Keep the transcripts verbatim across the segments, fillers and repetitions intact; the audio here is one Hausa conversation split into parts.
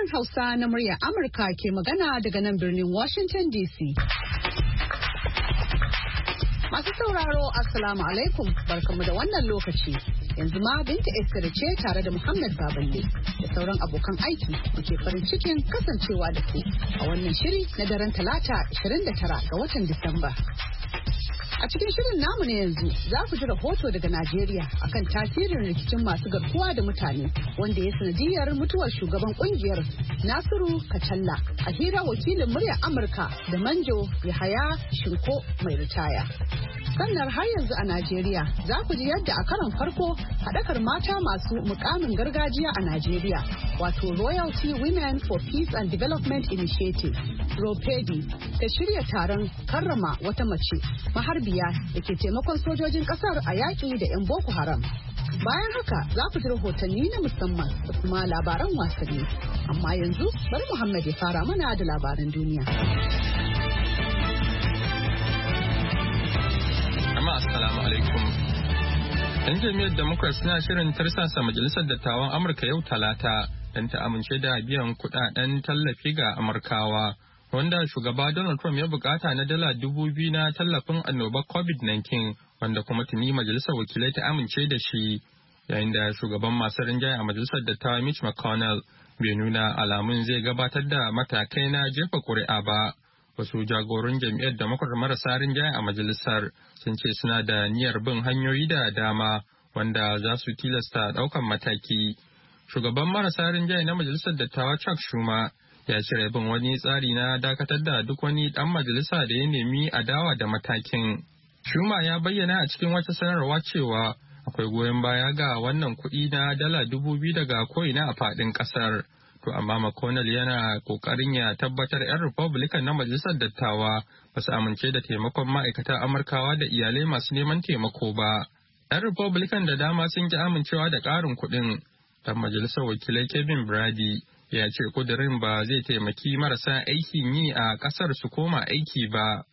Sashen Hausa na muryar Amurka ke magana daga nan birnin Washington D C. Masu sauraro, Assalamu alaikum, barkamu da wannan lokaci. Yanzu ma Binta Esther ce tare da Muhammad Baballe da sauran abokan aiki muke farin cikin kasancewa da ku a wannan shiri na daren Talata ashirin da tara ga watan Disamba. A cikin shirin namu na yanzu za ku ji rahoto daga Najeriya akan tasirin rikicin masu garkuwa da mutane wanda ya sanadiyar mutuwar shugaban kungiyar Nasiru Kacalla a hira wakilin muryar Amurka da Manjo Yahaya Shinko mai ritaya. Sannan har yanzu a Najeriya za ku ji yadda a karon farko haɗakar mata masu mukamin gargajiya a Najeriya wato Royalty Women for Peace and Development Initiative ROPEDI ta shirya taron karrama wata mace maharbiya da ke taimakon sojojin kasar a yaƙi da 'yan Boko Haram. Bayan haka za ku ji rahotanni na musamman da kuma labaran wasanni. Amma yanzu bari Muhammad ya fara mana da labaran duniya. Jama'a assalamu alaikum. Yan jam'iyyar Democrats suna shirin tarsasa majalisar dattawan Amurka yau Talata don ta amince da biyan kudaden tallafi ga Amurkawa. Wanda shugaba Donald Trump ya bukata na dala dubu biyu na tallafin annobar covid nineteen wanda kuma tuni majalisar wakilai ta amince da shi, yayin da shugaban masu rinjaye a majalisar dattawa Mitch McConnell bai nuna alamun zai gabatar da matakai na jefa kuri'a ba. Wasu jagoran jam'iyyar Democrat marasa rinjaye a majalisar sun ce suna da niyyar bin hanyoyi da dama wanda za su tilasta daukan mataki. Shugaban marasa rinjaye na majalisar dattawa Chuck Schumer ya cire bin wani tsari na dakatar da duk wani dan majalisa da ya nemi adawa da matakin. Schumer ya bayyana a cikin wata sanarwa cewa akwai goyon baya ga wannan kuɗi na dala dubu biyu daga ko'ina a faɗin ƙasar. To amma McConnell yana ƙoƙarin ya tabbatar 'yan Republican na majalisar dattawa ba su amince da taimakon ma'aikatan Amurkawa da iyalai masu neman taimako ba. 'Yan Republican da dama sun ki amincewa da ƙarin kuɗin. Dan majalisar wakilai Kevin Brady ya ce kudirin ba zai taimaki marasa aikin yi a kasar su koma aiki ba.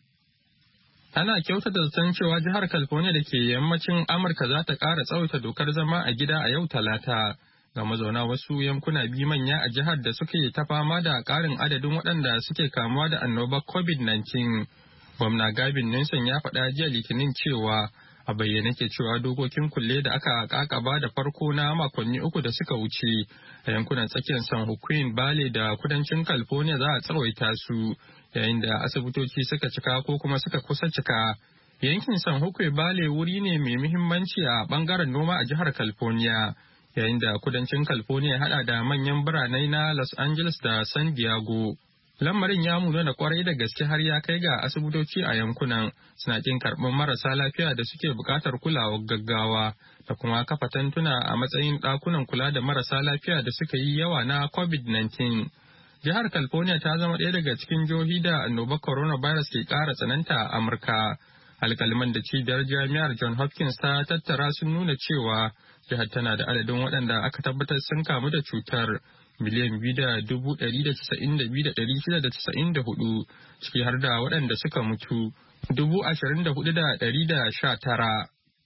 Ana kyautata zaton cewa jihar California da ke yammacin Amurka za ta ƙara tsawaita dokar zama a gida a yau Talata ga mazauna wasu yankuna biyu manya a jihar da suke ta fama da ƙarin adadin waɗanda suke kamuwa da annobar covid nineteen. Gwamna Gavin Newsom ya faɗa jiya Litinin cewa a bayyane ke cewa dokokin kulle da aka kakaba da farko na makonni uku da suka wuce a yankunan tsakiyar San Joaquin Valley da kudancin California za a tsawaita su yayin da asibitoci suka cika ko kuma suka kusa cika. Yankin San Joaquin Valley wuri ne mai muhimmanci a bangaren noma a jihar California, yayin da kudancin California ya hada da manyan birane na Los Angeles da San Diego. Lamarin ya muna da kwarai da gaske har ya kai ga asibitoci a yankunan suna kin karɓar marasa lafiya da suke buƙatar kulawar gaggawa da kuma kafa tantuna a matsayin ɗakunan kula da marasa lafiya da suka yi yawa na covid nineteen. Jihar California ta zama ɗaya daga cikin jihohi da annobar coronavirus ke ƙara tsananta a Amurka. Alƙaliman da cibiyar jami'ar John Hopkins ta tattara sun nuna cewa jihar tana da adadin waɗanda aka tabbatar sun kamu da cutar miliyan biyu da dubu ɗari da casa'in da biyu da ɗari shida da casa'in da hudu, ciki har da waɗanda suka mutu dubu ashirin da hudu da ɗari da sha tara.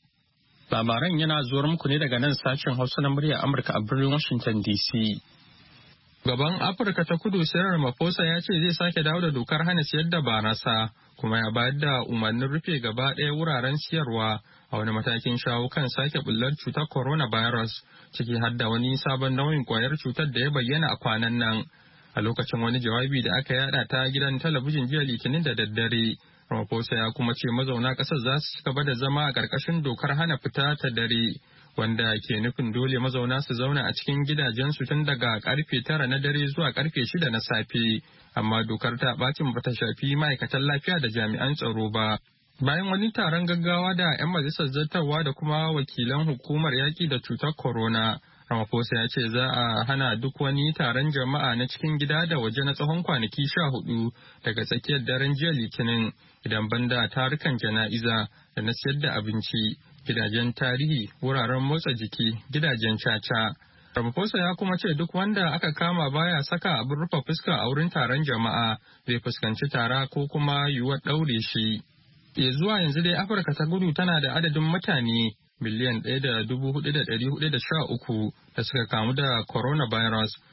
Labaran yana zuwar muku ne daga nan sashen Hausa na muryar Amurka a birnin Washington D C. Gaban Afirka ta Kudu Cyril Ramaphosa ya ce zai sake dawo da dokar hana siyar da barasa kuma ya bayar da umarnin rufe gaba ɗaya wuraren siyarwa a wani matakin shawo kan sake bullar cutar coronavirus, ciki har da wani sabon nau'in kwayar cutar da ya bayyana a kwanan nan. A lokacin wani jawabi da aka yada ta gidan talabijin jiya Litinin da daddare, Ramaphosa ya kuma ce mazauna ƙasar za su ci gaba da zama a ƙarƙashin dokar hana fita ta dare, wanda ke nufin dole mazauna su zauna a cikin gidajensu tun daga karfe tara na dare zuwa karfe shida na safe, amma dokar ta bacin bata shafi ma'aikatan lafiya da jami'an tsaro ba. Bayan wani taron gaggawa da 'yan majalisar zartarwa da kuma wakilan hukumar yaƙi da cutar corona, Ramaphosa ya ce za a hana duk wani taron jama'a na cikin gida da waje na tsawon kwanaki sha hudu daga tsakiyar daren jiya Litinin, idan banda tarukan jana'iza da na siyar da abinci, gidajen tarihi, wuraren motsa jiki, gidajen caca. Ramaphosa ya kuma ce duk wanda aka kama baya saka abin rufe fuska a wurin taron jama'a zai fuskanci tara ko kuma yiwuwar ɗaure shi. Ya zuwa yanzu dai Afirka ta Kudu tana da adadin mutane miliyan ɗaya da dubu hudu da ɗari hudu da sha uku da suka kamu da coronavirus,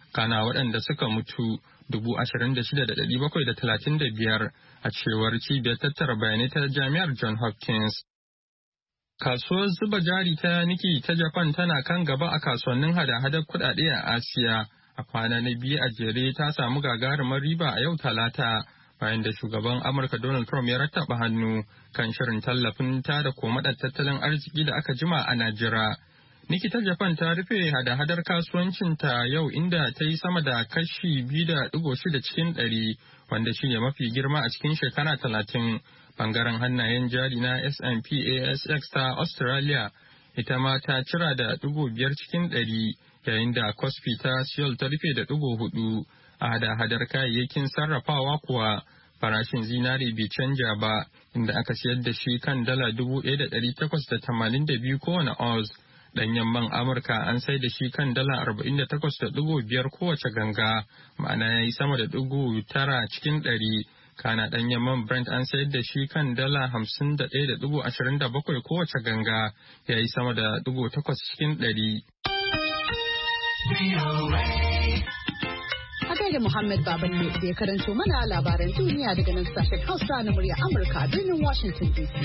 kana waɗanda suka mutu dubu ashirin da shida da ɗari bakwai da talatin da biyar a cewar cibiyar tattara bayanai ta jami'ar John Hopkins. Kasuwar zuba jari ta Nikkei ta Japan tana kan gaba a kasuwannin hada-hadar kuɗaɗe a Asiya. A kwana na biyu a jere ta samu gagarumar riba a yau Talata bayan da shugaban Amurka Donald Trump ya rattaba hannu kan shirin tallafin ta da komadar tattalin arziki da aka jima a Najira. Nikkei ta Japan ta rufe hada-hadar kasuwancinta yau inda ta yi sama da kashi biyu da ɗigo shida cikin ɗari wanda shi ne mafi girma a cikin shekara talatin. Bangaren hannayen jari na S and P A S X ta Australia ita ma ta cira da ɗigo biyar cikin ɗari yayin da Kospi ta Seoul ta rufe da ɗigo hudu. A hada-hadar kayayyakin sarrafawa kuwa farashin zinare bai canja ba inda aka siyar da shi kan dala dubu ɗaya da ɗari takwas da tamanin da biyu kowane ounce. Ɗanyen man Amurka an sai da shi kan dala arba'in da takwas da ɗigo biyar kowace ganga, ma'ana ya yi sama da ɗigo tara cikin ɗari. Kana ɗanyen man Brent an sayar da shi kan dala hamsin da ɗaya da ɗigo ashirin da bakwai kowace ganga, ya yi sama da ɗigo takwas cikin ɗari. Haka da Muhammad Baballe da ya karanto mana labaran duniya daga nan sashen Hausa na murya Amurka a birnin Washington D C.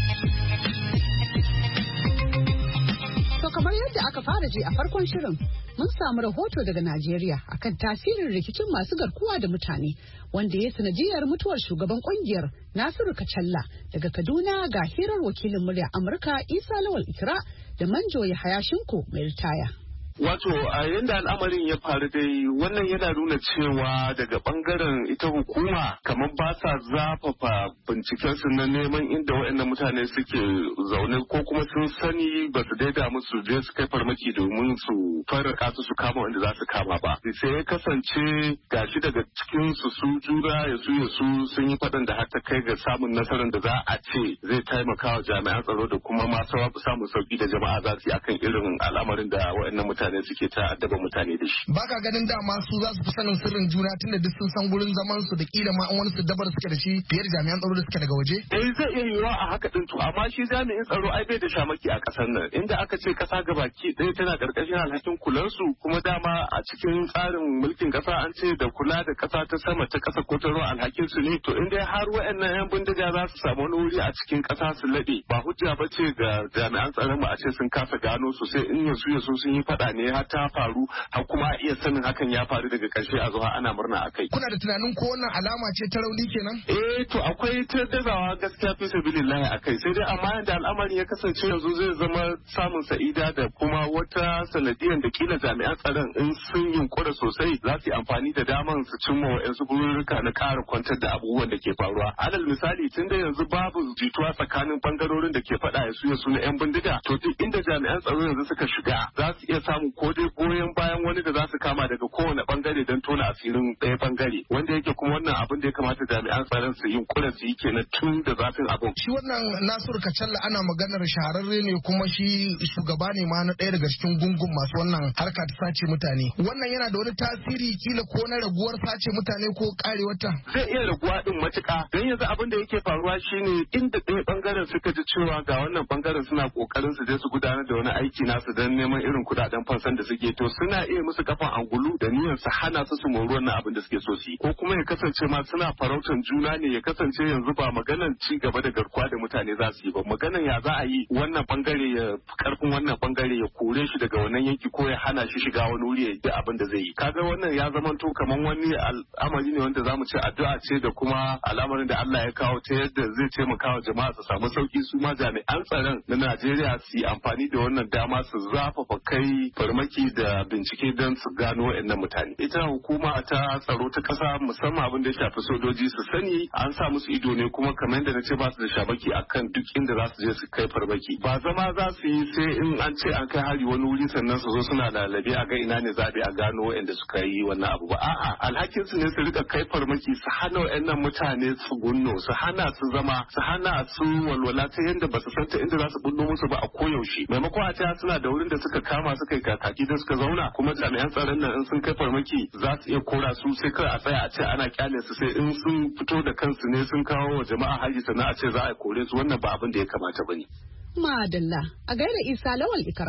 To kamar yadda aka fara ji a farkon shirin, mun samu rahoto daga Najeriya akan tasirin rikicin masu garkuwa da mutane wanda ya sanadiyar mutuwar shugaban kungiyar Nasiru Kacalla. Daga Kaduna ga hirar wakilin murya Amurka Isa Lawal Ikra da Manjo Yahaya Shinko mai ritaya. Wato a yanda al'amarin ya faru dai wannan yana nuna cewa daga bangaren ita hukuma kamar ba sa zafafa binciken su na neman inda waɗannan mutane suke zaune ko kuma sun sani ba su daida musu je su kai farmaki domin su farraka su su kama wanda za su kama ba. Sai ya kasance gashi daga cikin su su jura ya su ya su sun yi faɗan da har ta kai ga samun nasarar da za a ce zai taimaka wa jami'an tsaro da kuma masu samun sauki da jama'a za su yi akan irin al'amarin da waɗannan mutane mutane suke ta addaba mutane da shi. Baka ganin dama su za su fi sanin sirrin juna tunda duk sun san gurin zaman su da kila ma an wani su dabar suke da shi fiye da jami'an tsaro da suke daga waje? Eh zai iya yiwuwa a haka din to amma shi jami'in tsaro ai bai da shamaki a kasar nan inda aka ce kasa gabaki ɗaya tana karkashin alhakin kulansu kuma dama a cikin tsarin mulkin kasa an ce da kula da kasa ta sama ta kasa ko ta ruwa alhakin su ne to inda har waɗannan yan bindiga za su samu wani wuri a cikin kasa su laɗe ba hujja ba ce ga jami'an tsaron mu a ce sun kasa gano su sai in yasu yasu sun yi faɗa ne har ta faru har kuma iya sanin hakan ya faru daga ƙarshe a zuwa ana murna akai. Kuna da tunanin ko wannan alama ce ta rauni kenan? Eh to akwai ta dazawa gaskiya fi sabilillahi akai sai dai amma yanda al'amarin ya kasance yanzu zai zama samun sa'ida da kuma wata sanadiyar da kila jami'an tsaron in sun yunkura sosai za su yi amfani da daman su cimma wa'yansu bururruka na ƙara kwantar da abubuwan da ke faruwa. Alal misali tun da yanzu babu jituwa tsakanin bangarorin da ke faɗa ya suya suna 'yan bindiga to duk inda jami'an tsaro yanzu suka shiga za su iya samun ko dai goyon bayan wani da za su kama daga kowane bangare don tona asirin ɗaya bangare wanda yake kuma wannan abin da ya kamata jami'an tsaron su yin kura su yi kenan tun da zafin abin. Shi wannan Nasiru Kacalla ana maganar shahararre ne kuma shi shugaba ne ma na ɗaya daga cikin gungun masu wannan harka ta sace mutane. Wannan yana da wani tasiri kila ko na raguwar sace mutane ko karewata. Zai iya raguwa din matuƙa don yanzu abin da yake faruwa shine inda ɗaya bangaren suka ji cewa ga wannan bangaren suna kokarin su je su gudanar da wani aiki nasu don neman irin kudaden fansan da suke to suna iya musu kafan angulu da niyyar su hana su su mori wannan abin da suke so su yi ko kuma ya kasance ma suna farautan juna ne ya kasance yanzu ba maganan ci gaba da garkuwa da mutane za su yi ba maganan ya za a yi wannan bangare ya karfin wannan bangare ya kore shi daga wannan yanki ko ya hana shi shiga wani wuri ya yi abin da zai yi kaga wannan ya zama to kamar wani al'amari ne wanda zamu ce addu'a ce da kuma al'amarin da Allah ya kawo ta yadda zai taimaka wa jama'a su samu sauki su ma jami'an tsaron na Najeriya su yi amfani da wannan dama su zafafa kai farmaki da bincike don su gano waɗannan mutane. Ita hukuma ta tsaro ta ƙasa musamman abin da ya shafi sojoji su sani an sa musu ido ne kuma kamar yadda na ce ba su da shabaki akan duk inda za su je su kai farmaki. Ba zama za su yi sai in an ce an kai hari wani wuri sannan su zo suna lalabe a ga ina ne zaɓe a gano waɗanda suka yi wannan abu ba. A'a alhakin su ne su rika kai farmaki su hana waɗannan mutane su gunno su hana su zama su hana su walwala ta yadda ba su san ta inda za su bullo musu ba a koyaushe. Maimakon a ce suna da wurin da suka kama suka yi kakaki da suka zauna kuma jami'an tsaron nan in sun kai farmaki za su iya kora su sai kawai a tsaya a ce ana kyale su sai in sun fito da kansu ne sun kawo wa jama'a haji sannan a ce za a kore su wannan ba abin da ya kamata ba ne. Madalla a gaida Isa Lawal Ikara.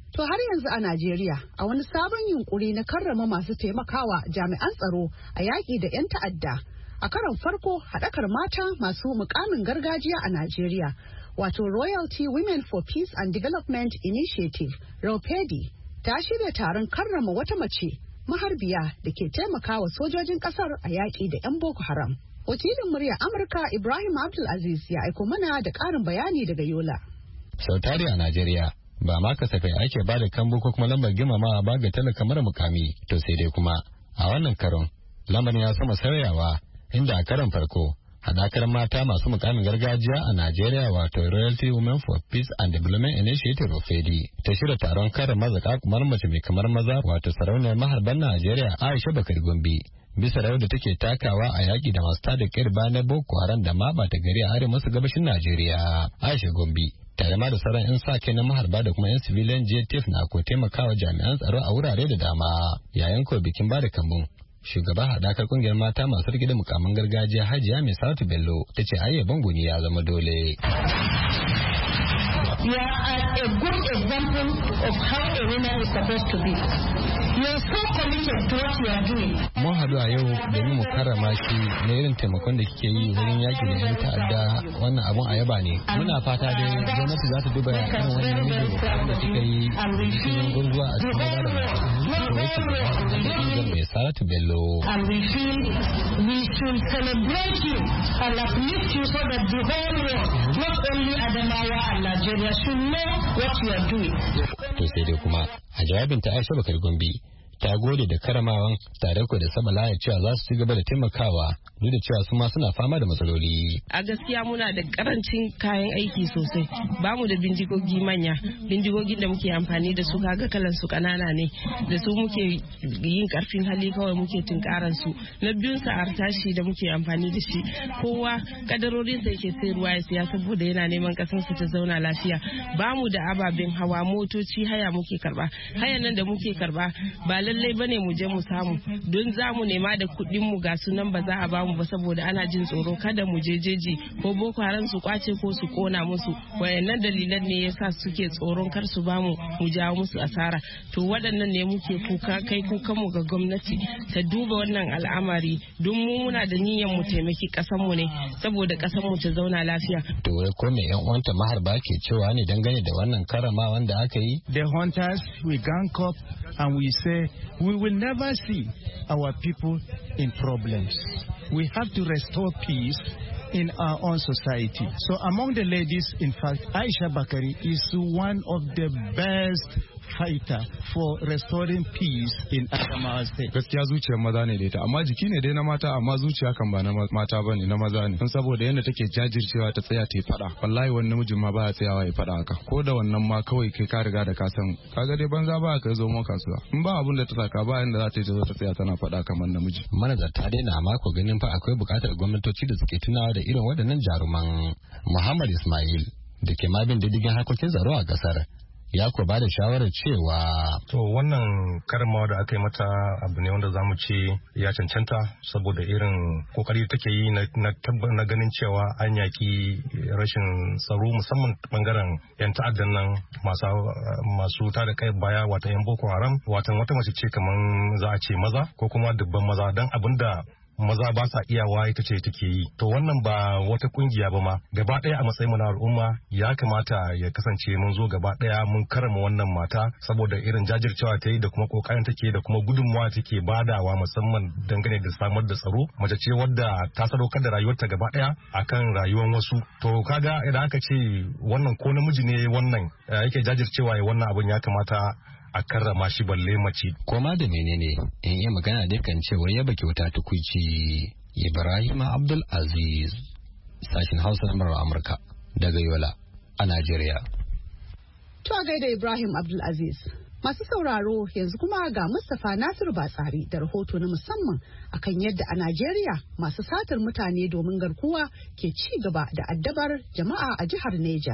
To har yanzu a Najeriya a wani sabon yunkuri na karrama masu taimakawa jami'an tsaro a yaƙi da 'yan ta'adda. A karon farko haɗakar mata masu mukamin gargajiya a Najeriya wato Royalty Women for Peace and Development Initiative Ropedi ta shirya taron karrama wata mace maharbiya da ke taimakawa sojojin ƙasar a yaƙi da 'yan Boko Haram. Wakilin murya Amurka Ibrahim Abdulaziz ya aiko mana da ƙarin bayani daga Yola. Sautari a Najeriya ba ma kasafai ake ba da kambu ko kuma lambar girmamawa ba ga talaka mara mukami, to sai dai kuma a wannan karon lamarin ya sama sauyawa inda a karon farko hadakar mata masu mukamin gargajiya a Najeriya wato Royalty Women for Peace and Development Initiative Rofedi ta shirya taron kare mazaka kumar mace mai kamar maza wato sarauniyar maharban Najeriya Aisha Bakar Gombe bisa rawar da take takawa a yaki da masu tada kirba na Boko Haram da ma bata gari a arewa masu gabashin Najeriya. Aisha Gombe tare ma da sauran 'yan sa kai na maharba da kuma 'yan civilian J T F na ko taimakawa jami'an tsaro a wurare da dama yayin ko bikin bada kambun. Shugaban haɗakar ƙungiyar mata masu rike da mukamin gargajiya Hajiya Mai Saratu Bello ta ce ayyaban guni ya zama dole. You are a good example of how a woman is supposed to be. You are so committed to what you are doing. Mun haɗu a yau domin mu karrama shi na irin taimakon da kike yi wurin yaƙi da 'yan ta'adda, wannan abun a yaba ne. Muna fata dai gwamnati za ta duba irin wannan namiji da kika yi cikin gurguwa a cikin maza da mata. Mai Saratu Bello. And we feel we should celebrate you and uplift you so that the whole world, not only Adamawa and Nigeria, should know what you are doing. To sai dai kuma a jawabin ta Aisha Bakar Gombe ta gode da karamawan tare ko da sabala ya cewa za su ci gaba da taimakawa duk da cewa su ma suna fama da matsaloli. A gaskiya muna da karancin kayan aiki sosai, ba mu da bindigogi manya, bindigogin da muke amfani da su kaga kalan su kanana ne, da su muke yin karfin hali kawai muke tunkaran su. Na biyun sa artashi da muke amfani da shi, kowa kadarorin sa yake sayarwa ya siya saboda yana neman kasar su ta zauna lafiya. Ba mu da ababen hawa, motoci haya muke karba, hayan nan da muke karba ba lallai bane mu je mu samu, don za mu nema da kuɗin mu ga sunan ba za a bamu ba saboda ana jin tsoro kada mu je jeji ko Boko Haram su kwace ko su kona musu. Wayannan dalilan ne yasa suke tsoron kar su bamu mu jawo musu asara. To waɗannan ne muke kuka kai kukan mu ga gwamnati ta duba wannan al'amari, don mu muna da niyyar mu taimaki ƙasar mu ne saboda ƙasar mu ta zauna lafiya. To wai ko me yan uwanta maharba ke cewa ne dangane da wannan karama wanda aka yi? The hunters we gang up and we say we will never see our people in problems. We have to restore peace in our own society. So among the ladies, in fact, Aisha Bakari is one of the best fighter for restoring peace in Adamawa State. Gaskiya zuciyar maza ne da ita, amma jiki ne dai na mata, amma zuciya kan ba na mata bane, na maza ne. Don saboda yadda take jajircewa ta tsaya ta yi fada. Wallahi wani namijin ma ba ya tsayawa ya fada haka. Ko da wannan ma kawai kai ka riga da ka san. Kaga dai banza ba ka zo mu kasuwa. In ba abun da ta saka ba yanda za ta yi ta zo ta tsaya tana fada kamar namiji. Manazarta dai na mako ganin fa akwai bukatar gwamnatoci da suke tunawa da irin waɗannan jaruman. Muhammad Ismail da ke ma bin diddigin harkokin tsaro a kasar ya ko ba da shawarar cewa to wannan karamawa da aka yi mata abu ne wanda za mu ce ya cancanta saboda irin kokari take yi na, na, na ganin cewa an yaki rashin tsaro musamman bangaren yan ta'addan nan masu masu tada kai baya wata yan Boko Haram, watan wata mace ce kaman za a ce maza ko kuma dubban maza, dan abinda maza ba sa iyawa ita ce take yi. To wannan ba wata kungiya ba ma, gaba ɗaya a matsayin na al'umma ya kamata ya kasance mun zo gaba ɗaya mun karama wannan mata saboda irin jajircewa ta yi da kuma kokarin take da kuma gudunmawa take badawa musamman dangane da samar da tsaro. Mace ce wadda ta sadaukar da rayuwarta gaba ɗaya akan rayuwar wasu. To kaga idan aka ce wannan ko namiji ne wannan yake jajircewa ya wannan abun ya kamata a karrama shi balle mace. Koma da menene in yi magana da kan cewa ya baki wuta tukuici. Ibrahim Abdul Aziz, sashin Hausa na murar Amurka daga Yola a Najeriya. To a gaida Ibrahim Abdul Aziz. Masu sauraro yanzu kuma ga Mustapha Nasiru Batsari da rahoto na musamman akan yadda a Najeriya masu satar mutane domin garkuwa ke ci gaba da addabar jama'a a jihar Neja.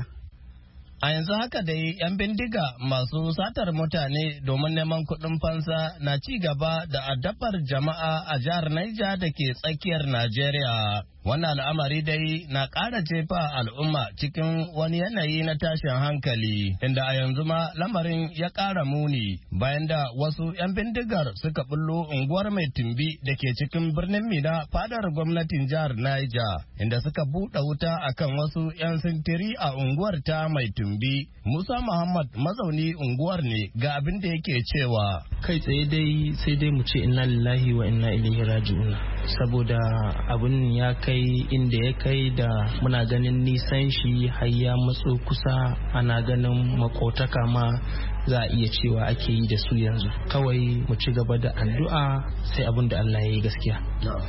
A yanzu haka dai 'yan bindiga masu satar mutane domin neman kuɗin fansa na ci gaba da addabar jama'a a jihar Niger da ke tsakiyar Najeriya. Wannan al'amari dai na ƙara jefa al'umma cikin wani yanayi na tashin hankali, inda a yanzu ma lamarin ya ƙara muni bayan da wasu 'yan bindigar suka bullo unguwar Mai Tumbi da ke cikin birnin Mina fadar gwamnatin jihar Niger, inda suka buɗe wuta akan wasu 'yan sintiri a unguwar ta Mai Tumbi. Musa Muhammad mazauni unguwar ne ga abin da yake cewa. Kai tsaye dai sai dai mu ce inna lillahi wa inna ilaihi raji'un, saboda abin ya kai inda ya kai da muna ganin nisan shi har ya matso kusa, ana ganin makotaka ma za a iya cewa ake yi da su yanzu. Kawai mu ci gaba da addu'a sai abin da Allah ya yi gaskiya.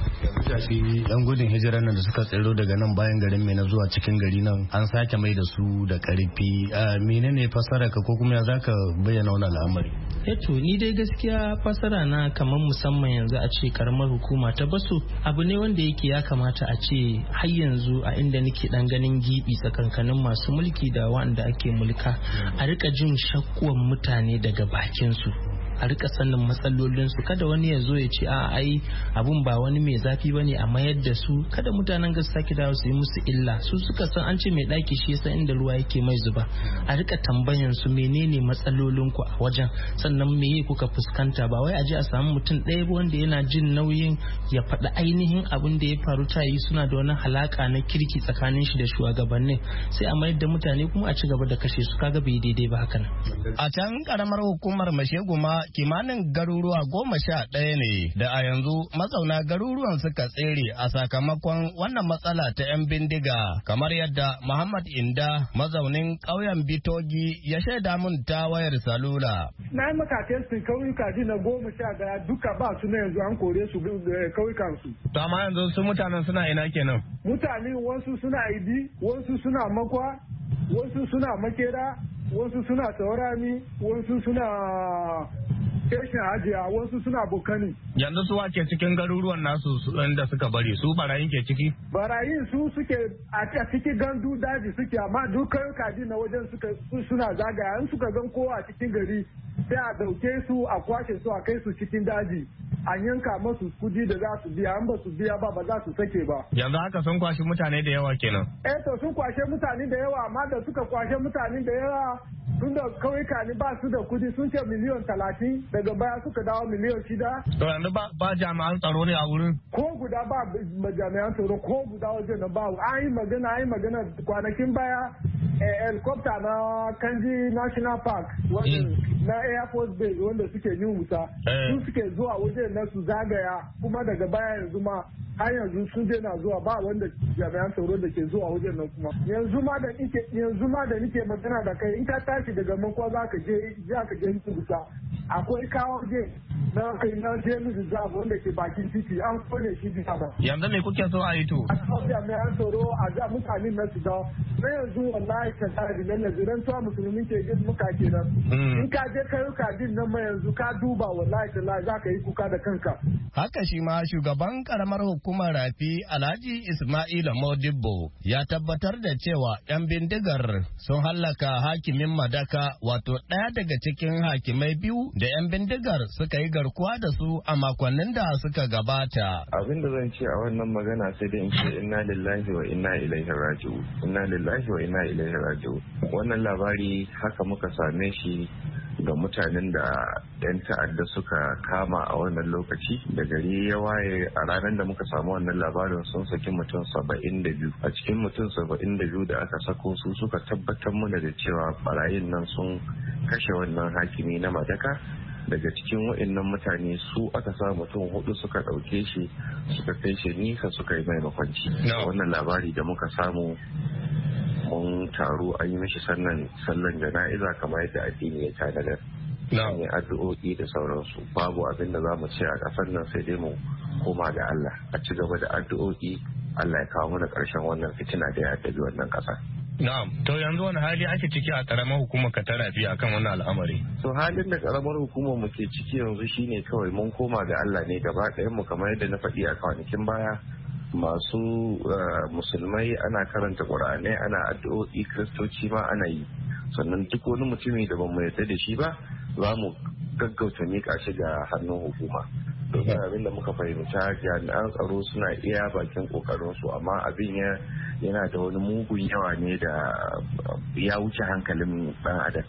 Yan gudun hijirar nan da suka tsiro daga nan bayan garin mai na zuwa cikin gari nan an sake mai da su da karfi. Menene fasara ka ko kuma ya zaka bayyana wannan al'amari? Eto ni dai gaskiya fasara na kamar musamman yanzu a ce karamar hukuma ta Baso abu ne wanda yake ya kamata a ce har yanzu a inda nake dan ganin gibi tsakankanin masu mulki da wanda ake mulka a rika jin shakkuwan mutane daga bakin su, a rika sanin matsalolinsu, kada wani ya zo ya ce a ai abun ba wani mai zafi bane a mayar da su, kada mutanen gas sake dawo su yi musu illa. Su suka san an ce mai daki shi yasa inda ruwa yake mai zuba. A rika tambayan su menene matsalolin ku a wajen, sannan meye kuka fuskanta, ba wai a je a samu mutum ɗaya ba wanda yana jin nauyin ya faɗi ainihin abin da ya faru, ta yi suna da wani halaka na kirki tsakanin shi da shugabannin, sai a mayar da mutane kuma a ci gaba da kashe su. Kaga bai daidai ba hakan. A can karamar hukumar Masheguma kimanin garuruwa goma sha ɗaya ne da a yanzu mazauna garuruwan suka tsere a sakamakon wannan matsala ta 'yan bindiga, kamar yadda Muhammad Inda mazaunin ƙauyen Bitogi ya shaida mun ta wayar salula. Na yi maka testin kauyuka na goma sha ɗaya duka ba su na yanzu an kore su kauyukan su. To amma yanzu su mutanen suna ina kenan? Mutane wasu suna Idi, wasu suna Makwa, wasu suna Makera, wasu suna Taurami, wasu suna Keshin Hajiya, wasu suna Bukani. Yanzu su wake cikin garuruwan nasu da suka bari, su barayin ke ciki? Barayin su suke a cikin gandu daji suke, amma duk kaji na wajen suka suna zagaya, in suka gan kowa a cikin gari sai a dauke su a kwashe su a kai su cikin daji. An yanka masu kudi da za su biya, an ba su biya ba ba za su sake ba. Yanzu haka sun kwashe mutane da yawa kenan. Eh to sun kwashe mutane da yawa, amma da suka kwashe mutane da yawa tun da kauyuka ne ba su da kudi, sun ce miliyan talatin, daga baya suka dawo miliyan shida. To yanzu ba jami'an tsaro ne a wurin? Ko guda ba jami'an tsaro, ko guda wajen na ba. An yi magana an yi magana kwanakin baya helicopter na Kanji National Park na Air Force Base wanda suke yin wuta, su suke zuwa wajen na su zagaya, kuma daga baya yanzu ma har yanzu sun je na zuwa ba wanda jami'an tsaro da ke zuwa wajen nan kuma. Yanzu ma da nike yanzu ma da nike magana da kai, in ka tashi daga Makwa za ka je za ka je wuta. Akwai kawo je na kai na je mu da wanda ke bakin titi an kone shi bisa ba. Yanzu me kuke so a yi to? A kawo jami'an tsaro a ga mutane na su dawo. Na yanzu wallahi ka tsari nan da zidan tuwa musulmi ke gid muka kenan. In ka je kayuka din nan ma yanzu ka duba wallahi tallahi za ka yi kuka da kanka. Haka shi ma shugaban karamar hukumar Rafi Alhaji Ismaila Modibbo ya tabbatar da cewa 'yan bindigar sun hallaka hakimin Madaka, wato ɗaya daga cikin hakimai biyu da 'yan bindigar suka yi garkuwa da su a makonnin da suka gabata. Abin da zan ce a wannan magana sai dai in ce inna lillahi wa inna ilaihi raji'un. Inna lillahi wa inna ilaihi raji'un. Wannan labari haka muka same shi ga mutanen da 'yan ta'adda suka kama a wannan lokaci. Da gari ya waye a ranar da muka samu wannan labarin sun saki mutum saba'in da biyu. A cikin mutum saba'in da biyu da aka sako su suka tabbatar mana da cewa barayin nan sun kashe wannan hakimi na Madaka. Daga cikin wa'annan mutane su aka sa mutum hudu suka ɗauke shi suka kai shi nisa suka yi mai makwanci. Wannan labari da muka samu mun taru an yi mishi sannan sallan jana'iza kamar yadda addini ya tanadar. Ne addu'o'i da sauransu, babu abin da za mu ce a ƙasar nan sai dai mu koma ga Allah a ci gaba da addu'o'i, Allah ya kawo mana ƙarshen wannan fitina da ya addabi wannan ƙasa. Na'am, to yanzu wani hali ake ciki a ƙaramar hukumar ka ta Rafi akan wannan al'amari? To halin da ƙaramar hukumar mu ke ciki yanzu shine kawai mun koma ga Allah ne gaba ɗayan mu, kamar yadda na faɗi a kwanakin baya. Masu musulmai ana karanta ƙur'anai, ana addu'o'i, kiristoci ma ana yi, sannan duk wani mutumi da ban mu yarda da shi ba za mu gaggauta miƙa shi ga hannun hukuma. domin abin da muka fahimta jami'an tsaro suna iya bakin kokarin su amma abin ya yana da wani mugun yawa ne da ya wuce hankalin dan adam.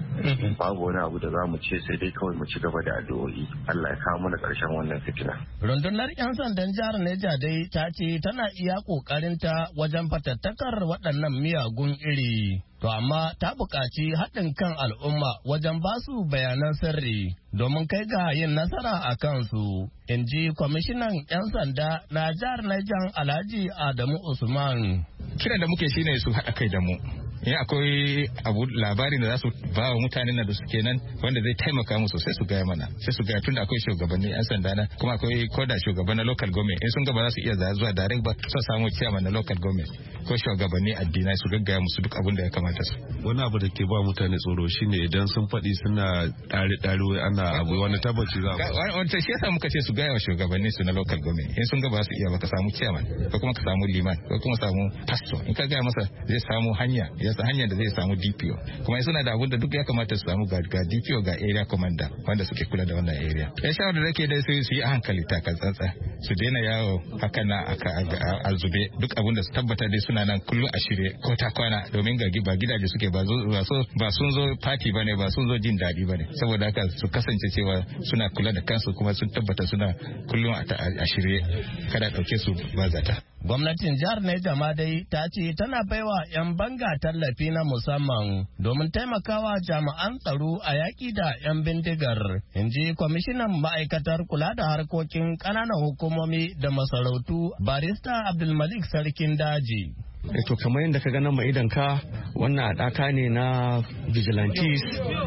Babu wani abu da za mu ce sai dai kawai mu ci gaba da addu'o'i Allah ya kawo mana ƙarshen wannan fitina. Rundunar 'yan sandan jihar Neja dai ta ce tana iya ƙoƙarinta wajen fatattakar waɗannan miyagun iri. To amma ta buƙaci haɗin kan al'umma wajen basu bayanan sirri domin kai ga yin nasara a kansu, in ji kwamishinan 'yan sanda na jihar Niger Alhaji Adamu Usman. Kiran da muke shine su haɗa kai da mu. In akwai abu labarin da za su ba wa mutanen da suke nan wanda zai taimaka musu sai su gaya mana sai su gaya tunda akwai shugabanni 'yan sanda na kuma akwai koda shugaban na local government in sun ga ba za su iya zuwa direct ba su samu chairman na local government ko shugabanni addinai su gaggaya musu duk abin da ya kamata su. Wani abu da ke ba mutane tsoro shine idan sun faɗi suna ɗari ɗari ana abu wani tabbaci za a wanda shi yasa muka ce su gaya wa shugabanni su na local government in sun ga ba su iya ba ka samu chairman ko kuma ka samu liman ko kuma samu pastor in ka gaya masa zai samu hanya ya sa hanyar da zai samu D P O kuma suna da abun da duk ya kamata su samu ga D P O ga area commander wanda suke kula da wannan area. Ya shawara da ke da su yi a hankali ta kan tsantsa su daina yawo hakan na a zube duk abun da su tabbata dai suna nan kullum a shirye ko ta kwana domin ga ba gidaje suke ba ba sun zo party bane ba sun zo jin daɗi bane saboda haka su kasance cewa suna kula da kansu kuma sun tabbata suna kullum a shirye kada ɗauke su ba zata. Gwamnatin jihar Neja ma dai ta ce tana baiwa 'yan banga tallafi na musamman domin taimakawa jami'an tsaro a yaƙi da 'yan bindigar, in ji kwamishinan ma'aikatar kula da harkokin ƙananan hukumomi da masarautu barista Abdulmalik Sarkin Daji. to kamar yadda ka ganin idan ka wannan haɗaka ne na vigilantes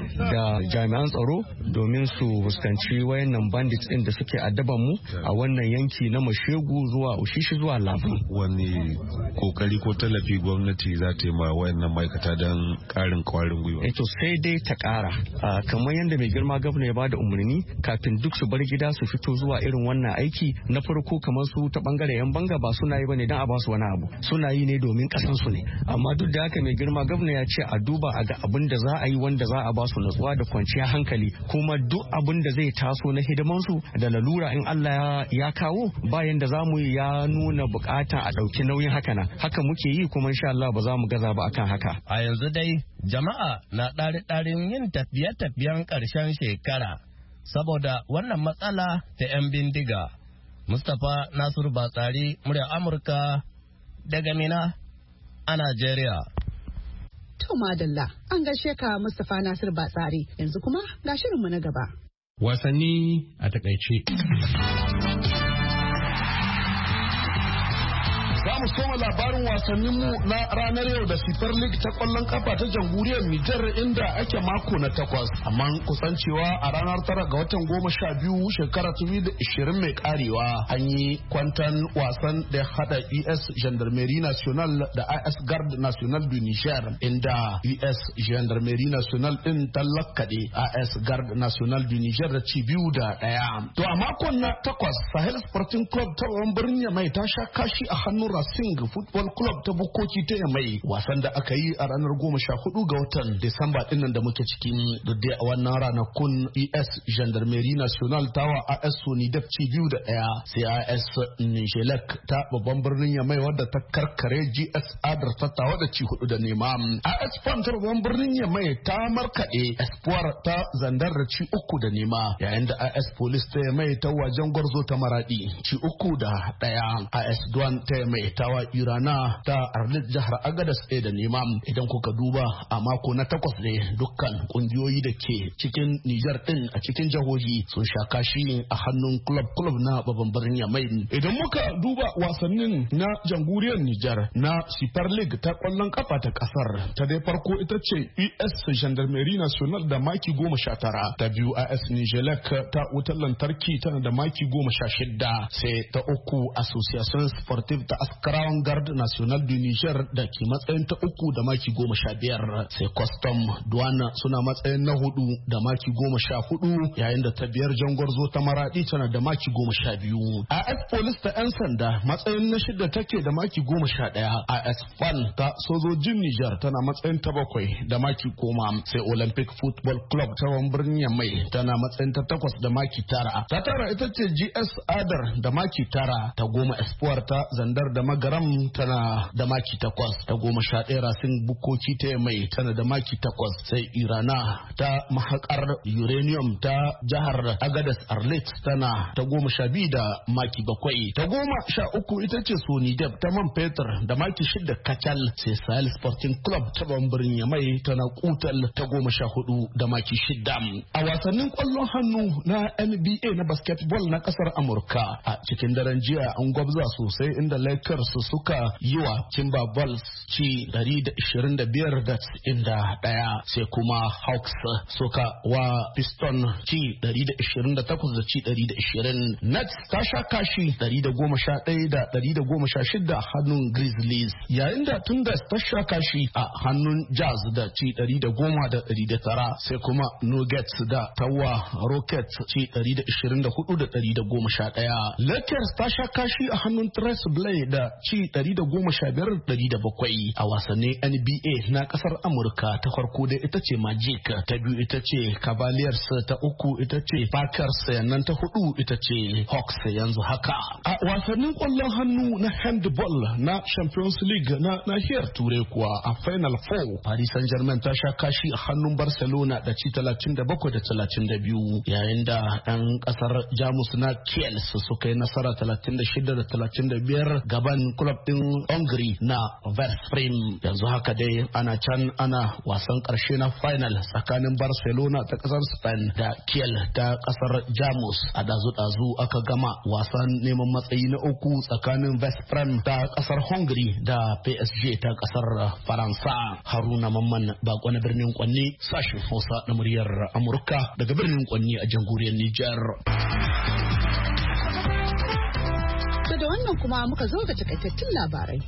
da jami'an tsaro domin su fuskanci wayannan bandits ɗin da suke addaban mu a wannan yanki na Mashegu zuwa Ushishi zuwa Labu. Wani kokari ko tallafi gwamnati za ta yi ma wayannan ma'aikata don ƙarin kwarin gwiwa? Eh to sai dai ta ƙara kamar yadda mai girma gwamna ya bada umarni kafin duk su bar gida su fito zuwa irin wannan aiki na farko kamar su ta bangaren yan banga ba suna yi bane dan a ba su wani abu suna yi ne domin kasan su ne amma duk da haka mai girma gwamna ya ce a duba a ga abin da za a yi wanda za a ba su natsuwa da kwanciyar hankali kuma duk abin da zai taso na hidiman su da lalura in Allah ya kawo bayan da zamu yi ya nuna bukata a dauki nauyin haka na haka muke yi kuma insha Allah ba za mu gaza ba akan haka. A yanzu dai jama'a na ɗari-ɗarin yin tafiye-tafiyen ƙarshen shekara saboda wannan matsala ta 'yan bindiga. Mustapha Nasiru Batsari, murya Amurka daga Mina a Najeriya. To madalla, an gaishe ka Mustapha Nasiru Batsari, yanzu kuma ga shirinmu na gaba. Wasanni a takaice. Za mu soma labarin wasanninmu na ranar yau da Super League ta kwallon kafa ta jamhuriyar Nijar inda ake mako na takwas. Amma kusancewa a ranar tara ga watan goma sha biyu shekara dubu da ishirin mai karewa an yi kwantan wasan da hada U S Gendarmerie National da I S Garde National du Niger inda U S Gendarmerie National din tallakade I S Garde National du Niger da ci biyu da daya. To a makon na takwas Sahel Sporting Club ta birnin Yamai ta sha kashi a hannun Racing Football Club ta Bukoki ta Yamai wasan da aka yi a ranar goma sha hudu ga watan Disamba dinnan da muke cikin duk da wannan ranakun E S Gendarmerie National tawa A S Sonidep ci biyu da daya sai A S Nijelek ta babban birnin Yamai wadda ta karkare G S Adar ta tawa da ci hudu da nema. A S Fan ta babban birnin Yamai ta markaɗe Espoir ta Zandar da ci uku da nema yayin da A S Police ta Yamai ta wajen Gwarzo ta Maradi ci uku da daya. A S Duan ta Yamai tawa Irana ta Arlit jihar Agadas ɗaya da nema. Idan kuka duba a mako na takwas ne dukkan kungiyoyi da ke cikin Nijar din a cikin jihohi sun sha kashi a hannun club club na babban birnin Yamai. Idan muka duba wasannin na jamhuriyar Nijar na Super League ta kwallon kafa ta kasar ta dai farko ita ce U S Gendarmerie National da maki goma sha tara, ta biyu A S Nijelek ta wutar lantarki tana da maki goma sha shida, sai ta uku Association Sportive ta Crown Guard National du Niger da ke matsayin ta uku da maki goma sha biyar, sai Custom Douane suna matsayin na hudu da maki goma sha hudu, yayin da ta biyar Jangwarzo ta Maradi tana da maki goma sha biyu. A S Police ta 'yan sanda matsayin na shida take da maki goma sha ɗaya. A S Fan ta sojojin Niger tana matsayin ta bakwai da maki goma, sai Olympic Football Club ta birnin Yamai tana matsayin ta takwas da maki tara. Ta tara ita ce G S Adar da maki tara, ta goma Espoir ta Zandar da Magaram tana da maki takwas, ta goma sha ɗaya Racing Bukoki ta Yamai tana da maki takwas, sai Irana ta mahakar uranium ta jihar Agadez Arlit tana ta goma sha biyu da maki bakwai, ta goma sha uku ita ce Sonidep ta man fetur da maki shida kacal, sai Sahel Sporting Club ta birnin Yamai tana kutal ta goma sha hudu da maki shida. A wasannin kwallon hannu na N B A na basketball na kasar Amurka a cikin daren jiya an gwabza sosai inda Lakers suka yi wa Timberwolves ci ɗari da ishirin da biyar da tis'in da ɗaya, sai kuma Hawks suka wa Piston ci ɗari da ishirin da takwas da ci ɗari da ishirin. Nets ta sha kashi ɗari da goma sha ɗaya da ɗari da goma sha shida hannun Grizzlies, yayin da Thunders ta sha kashi a hannun Jazz da ci ɗari da goma da ɗari da tara, sai kuma Nuggets da tawa Rockets ci ɗari da ishirin da hudu da ɗari da goma sha ɗaya. Lakers ta sha kashi a hannun Trace Blay da ci ɗari da goma sha biyar da ɗari da bakwai. A wasannin N B A na kasar Amurka ta farko dai ita ce Magic, ta biyu ita ce Cavaliers, ta uku ita ce Packers, sannan ta hudu ita ce Hawks yanzu haka. A wasannin kwallon hannu na handball na Champions League na nahiyar Turai kuwa a Final Four Paris Saint-Germain ta sha kashi a hannun Barcelona da ci talatin da bakwai da talatin da biyu, yayin da ɗan ƙasar Jamus na Kiel suka yi nasara talatin da shida da talatin da biyar gaban club ɗin Hungary na Veszprém. Yanzu haka dai ana can ana wasan ƙarshe na final tsakanin Barcelona ta ƙasar Spain da Kiel ta ƙasar Jamus. A dazu-dazu aka gama wasan neman matsayi na uku tsakanin Veszprém ta ƙasar Hungary da P S G ta ƙasar Faransa. Haruna Mamman bako na birnin Kwanni, sashen Hausa na muryar Amurka daga birnin Kwanni a jamhuriyar Nijar. Da wannan kuma muka zo ga takaitattun labarai.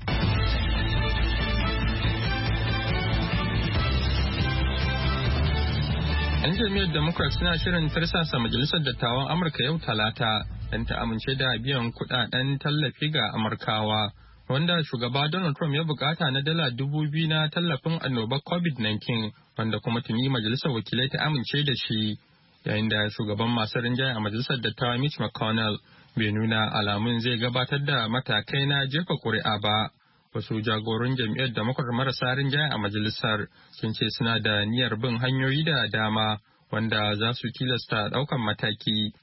'Yan jam'iyyar Democrat suna shirin tirsasa Majalisar Dattawan Amurka yau Talata don ta amince da biyan kudaden tallafi ga Amurkawa, wanda shugaba Donald Trump ya bukata na dala dubu biyu na tallafin annobar covid nineteen, wanda kuma tuni Majalisar Wakilai ta amince da shi, yayin da shugaban masu rinjaye a Majalisar Dattawa Mitch McConnell bai nuna alamun zai gabatar da matakai na jefa kuri'a ba. Wasu jagoran jam'iyyar Democrat marasa rinjaye a majalisar sun ce suna da niyyar bin hanyoyi da dama wanda za su tilasta ɗaukan mataki.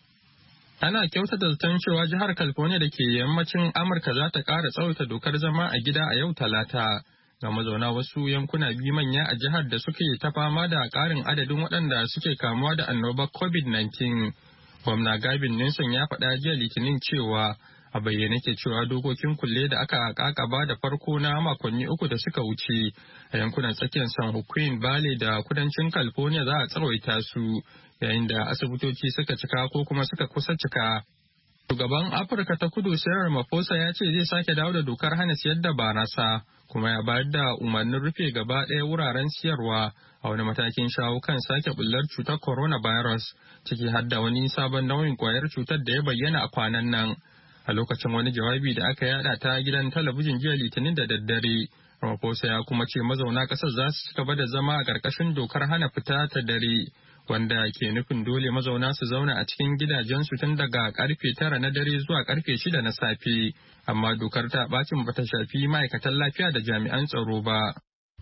Ana kyautata zaton cewa jihar California da ke yammacin Amurka za ta ƙara tsawaita dokar zama a gida a yau Talata ga mazauna wasu yankuna biyu manya a jihar da suke ta fama da ƙarin adadin waɗanda suke kamuwa da annobar covid nineteen. Gwamna Gavin Newsom ya faɗa jiya Litinin cewa a bayyane ke cewa dokokin kulle da aka kakaba da farko na makonni uku da suka wuce a yankunan tsakiyar San Joaquin Valley da kudancin California za a tsawaita su yayin da asibitoci suka cika ko kuma suka kusa cika. Shugaban Afirka ta Kudu Cyril Ramaphosa ya ce zai sake dawo da dokar hana siyar da barasa kuma ya bayar da umarnin rufe gaba ɗaya wuraren siyarwa a wani matakin shawo kan sake bullar cutar coronavirus, ciki har da wani sabon nau'in kwayar cutar da ya bayyana a kwanan nan. A lokacin wani jawabi da aka yada ta gidan talabijin jiya Litinin da daddare, Ramaphosa ya kuma ce mazauna ƙasar za su gaba da zama a ƙarƙashin dokar hana fita ta dare, wanda ke nufin dole mazauna su zauna a cikin gidajensu tun daga karfe tara na dare zuwa karfe shida na safe, amma dokar ta bacin bata shafi ma'aikatan lafiya da jami'an tsaro ba.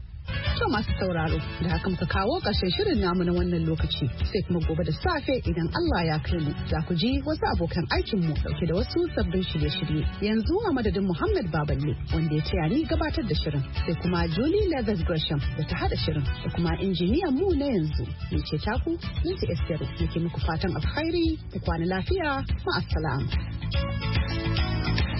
To masu sauraro, da haka muka kawo ƙarshen shirin namu na wannan lokaci, sai kuma gobe da safe idan Allah ya kai mu za ku ji wasu abokan aikin mu dauke da wasu sabbin shirye-shirye. Yanzu a madadin Muhammad Baballe wanda ya taya ni gabatar da shirin, sai kuma Julie Leathers Gresham da ta hada shirin, da kuma injiniyan mu na yanzu ne ce taku Ninti Esther nake muku fatan alkhairi da kwana lafiya, ma'assalam.